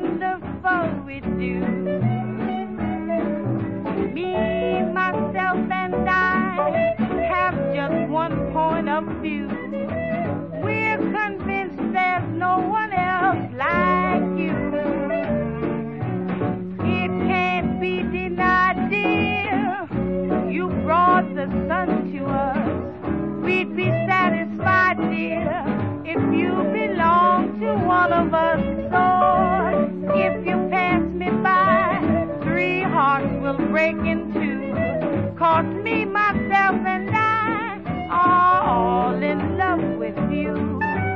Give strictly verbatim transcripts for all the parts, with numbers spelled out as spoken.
wonderful we do. Me, myself, and I have just one point of view. We're convinced there's no one else like you. It can't be denied, dear. You brought the sun to us. We'd be satisfied, dear, if you belong to one of us. So if you pass me by, three hearts will break in two. 'Cause me, myself, and I are all in love with you.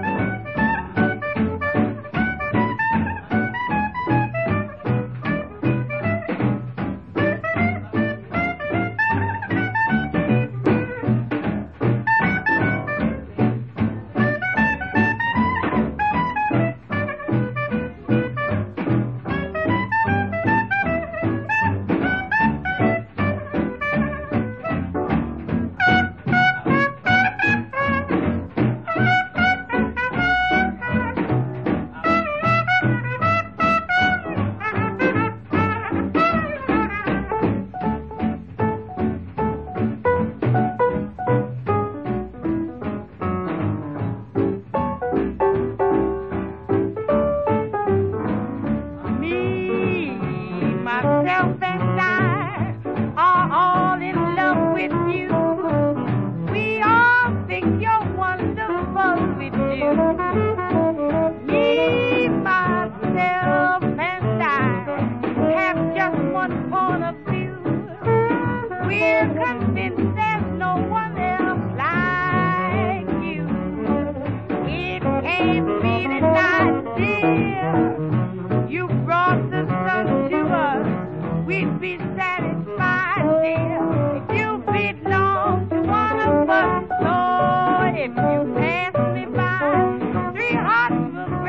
Myself and I are all in love with you. We all think you're wonderful, we do. Me, myself, and I have just one point of view. We're convinced there's no one else like you. It can't be denied, dear. You brought the sun to us. We'd be satisfied, dear, if you belong to one of us. So if you pass me by, three hearts will